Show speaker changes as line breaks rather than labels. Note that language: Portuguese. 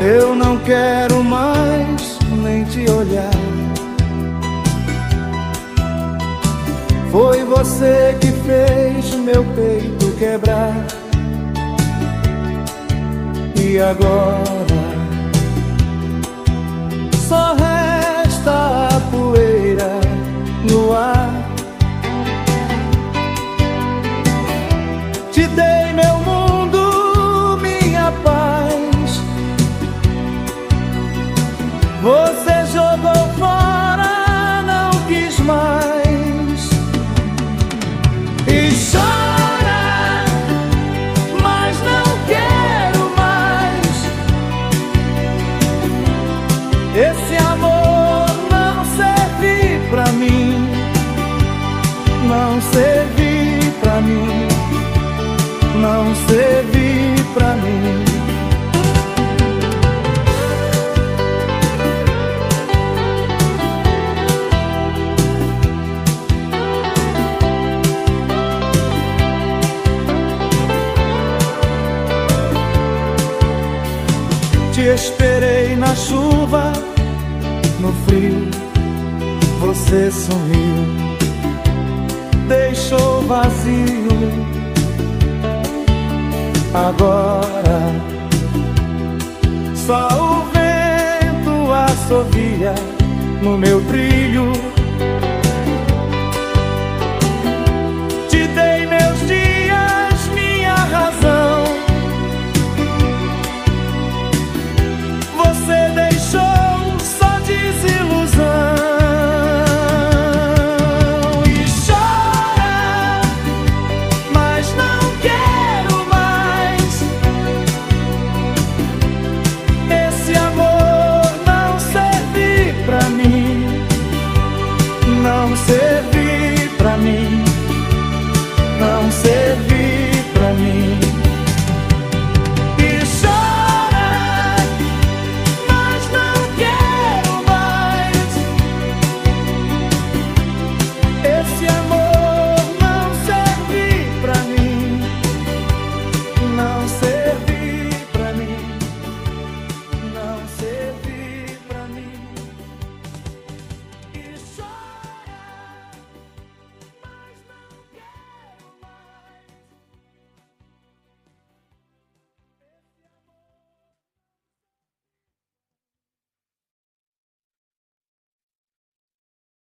Eu não quero mais nem te olhar. Foi você que fez meu peito quebrar. E agora só resta a poeira no ar. Te dei meu mundo, minha paz. Você jogou fora, não quis mais. E chora, mas não quero mais. Esse amor não serve pra mim. Não serve pra mim. Não serve pra mim. Te esperei na chuva, no frio, você sumiu, deixou vazio. Agora só o vento assovia no meu brilho.